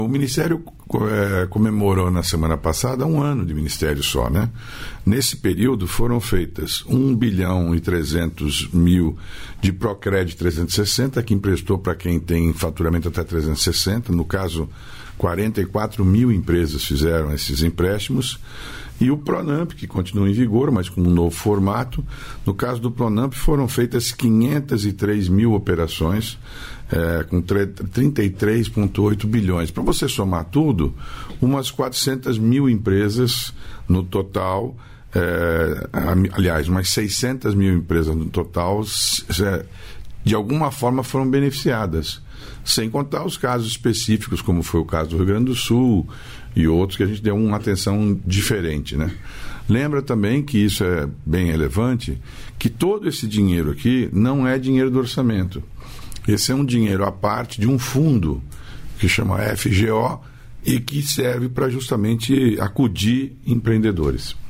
O Ministério comemorou na semana passada 1 ano de Ministério só, né? Nesse período foram feitas 1.300.000.000 de Procred 360, que emprestou para quem tem faturamento até 360, no caso 44 mil empresas fizeram esses empréstimos, e o Pronamp, que continua em vigor, mas com um novo formato. No caso do Pronamp foram feitas 503 mil operações, com 33,8 bilhões. Para você somar tudo, umas 400 mil empresas no total, aliás, umas 600 mil empresas no total, de alguma forma foram beneficiadas. Sem contar os casos específicos, como foi o caso do Rio Grande do Sul e outros que a gente deu uma atenção diferente, né? Lembra também que isso é bem relevante, que todo esse dinheiro aqui não é dinheiro do orçamento. Esse é um dinheiro à parte de um fundo que chama FGO e que serve para justamente acudir empreendedores.